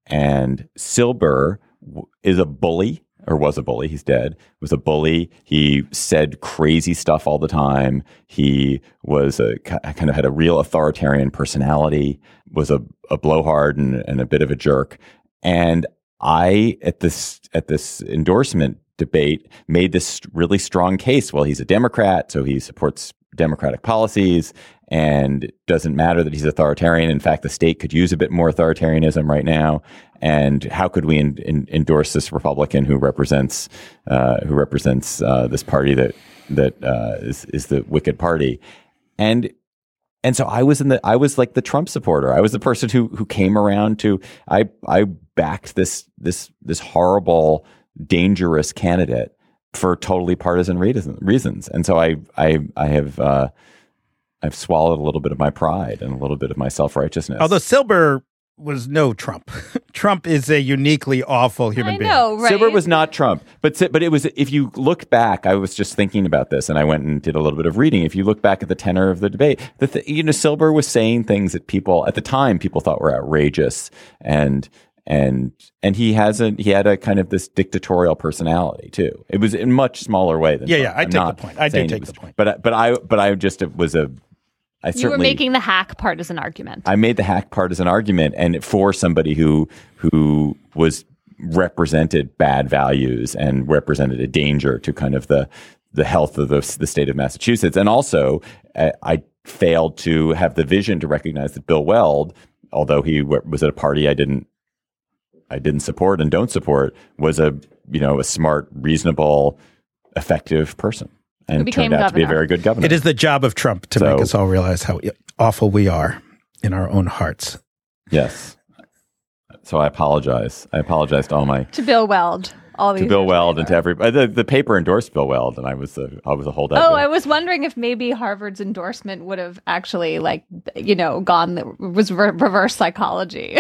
Speaker 1: And Silber w- is a bully. Or was a bully. He's dead. Was a bully. He said crazy stuff all the time. He was a kind of had a real authoritarian personality. Was a, a blowhard and, and a bit of a jerk. And I at this at this endorsement debate made this really strong case. Well, he's a Democrat, so he supports Democratic policies, and it doesn't matter that he's authoritarian. In fact, the state could use a bit more authoritarianism right now. And how could we in, in, endorse this Republican who represents uh, who represents uh, this party that that uh, is is the wicked party? And and so I was in the I was like the Trump supporter. I was the person who who came around to I I backed this this this horrible, dangerous candidate for totally partisan reasons. And so I I I have uh, I've swallowed a little bit of my pride and a little bit of my self-righteousness.
Speaker 5: Although Silber was no Trump. Trump is a uniquely awful human
Speaker 4: I
Speaker 5: being.
Speaker 4: know, right?
Speaker 1: Silber was not Trump, but but it was. If you look back, I was just thinking about this, and I went and did a little bit of reading. If you look back at the tenor of the debate, the th- you know, Silber was saying things that people at the time people thought were outrageous, and and and he has a he had a kind of this dictatorial personality too. It was in much smaller way than
Speaker 5: yeah,
Speaker 1: Trump.
Speaker 5: yeah. I
Speaker 1: I'm
Speaker 5: take
Speaker 1: not
Speaker 5: the point. I do
Speaker 1: saying
Speaker 5: take
Speaker 1: it was-
Speaker 5: the point.
Speaker 1: But but I but I just was a. I
Speaker 4: You
Speaker 1: certainly,
Speaker 4: were making the hack partisan argument.
Speaker 1: I made the hack partisan argument, and for somebody who who was represented bad values and represented a danger to kind of the the health of the, the state of Massachusetts, and also uh, I failed to have the vision to recognize that Bill Weld, although he w- was at a party I didn't I didn't support and don't support, was a you know a smart, reasonable, effective person. And
Speaker 4: became
Speaker 1: turned out to be a
Speaker 4: governor.
Speaker 1: very good governor.
Speaker 5: It is the job of Trump to
Speaker 1: So-
Speaker 5: make us all realize how awful we are in our own hearts.
Speaker 1: Yes. So I apologize. I apologize to all my
Speaker 4: To Bill Weld. All these
Speaker 1: to Bill
Speaker 4: years
Speaker 1: Weld
Speaker 4: later.
Speaker 1: and to everybody. The, the paper endorsed Bill Weld, and I was the I was a holdout.
Speaker 4: Oh,
Speaker 1: there.
Speaker 4: I was wondering if maybe Harvard's endorsement would have actually, like, you know, gone, the, was re- reverse psychology.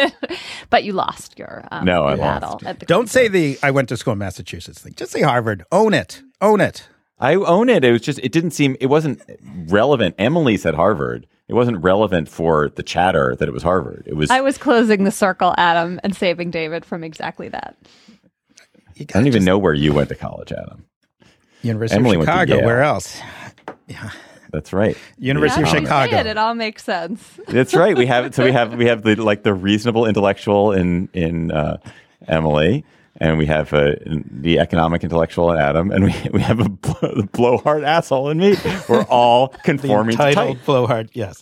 Speaker 4: But you lost your, um,
Speaker 1: No, I
Speaker 4: your battle.
Speaker 1: lost.
Speaker 4: At the
Speaker 5: Don't say the I went to school in Massachusetts thing. Just say Harvard. Own it. Own it.
Speaker 1: I own it. It was just it didn't seem it wasn't relevant. Emily said Harvard. It wasn't relevant for the chatter that it was Harvard. It was.
Speaker 4: I was closing the circle, Adam, and saving David from exactly that.
Speaker 5: You
Speaker 1: I don't even know where you went to college, Adam.
Speaker 5: University
Speaker 1: Emily
Speaker 5: of
Speaker 1: went to
Speaker 5: Chicago.
Speaker 1: Yale.
Speaker 5: Where else?
Speaker 1: That's right.
Speaker 5: University
Speaker 1: Yeah,
Speaker 5: of
Speaker 1: Thomas.
Speaker 5: Chicago.
Speaker 4: It, it all makes sense.
Speaker 1: That's right. We have so we have we have the like the reasonable intellectual in in uh, Emily, and we have uh, the economic intellectual in Adam, and we we have a blow, blowhard asshole in me. We're all conforming
Speaker 5: the
Speaker 1: to
Speaker 5: entitled
Speaker 1: type.
Speaker 5: blowhard, yes.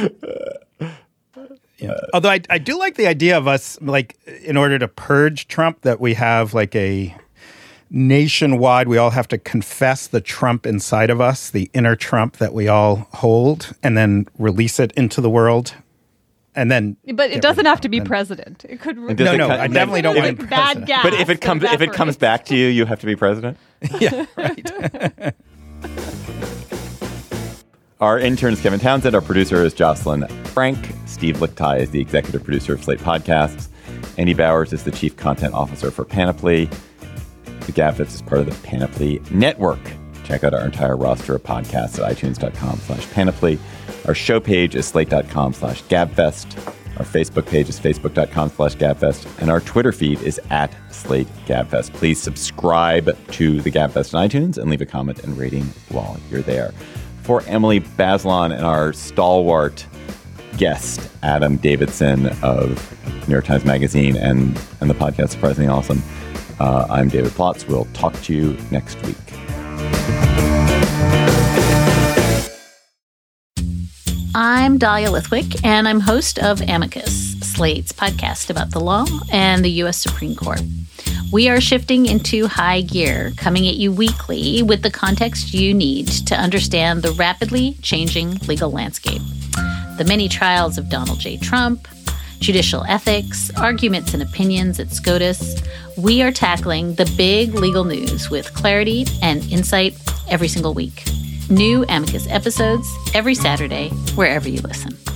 Speaker 5: Yeah. Although I, I do like the idea of us, like, in order to purge Trump, that we have like a nationwide, we all have to confess the Trump inside of us, the inner Trump that we all hold, and then release it into the world. And then,
Speaker 4: but it doesn't have to be president. It could.
Speaker 1: It
Speaker 5: no, no,
Speaker 1: come-
Speaker 5: I definitely don't want
Speaker 4: like
Speaker 5: him
Speaker 4: bad
Speaker 5: president.
Speaker 4: gas.
Speaker 1: But if it comes if it comes
Speaker 4: evaporates.
Speaker 1: back to you, you have to be president.
Speaker 5: Yeah, right.
Speaker 1: Our intern is Kevin Townsend. Our producer is Jocelyn Frank. Steve Lichtai is the executive producer of Slate Podcasts. Andy Bowers is the chief content officer for Panoply. The GabFest is part of the Panoply Network. Check out our entire roster of podcasts at itunes.com slash Panoply. Our show page is slate.com slash Gabfest. Our Facebook page is facebook.com slash Gabfest. And our Twitter feed is at Slate Gabfest. Please subscribe to the Gabfest on iTunes and leave a comment and rating while you're there. For Emily Bazelon and our stalwart guest, Adam Davidson of New York Times Magazine and, and the podcast Surprisingly Awesome, uh, I'm David Plotz. We'll talk to you next week.
Speaker 6: I'm Dahlia Lithwick, and I'm host of Amicus, Slate's podcast about the law and the U S Supreme Court. We are shifting into high gear, coming at you weekly with the context you need to understand the rapidly changing legal landscape. The many trials of Donald J. Trump, judicial ethics, arguments and opinions at SCOTUS. We are tackling the big legal news with clarity and insight every single week. New Amicus episodes every Saturday, wherever you listen.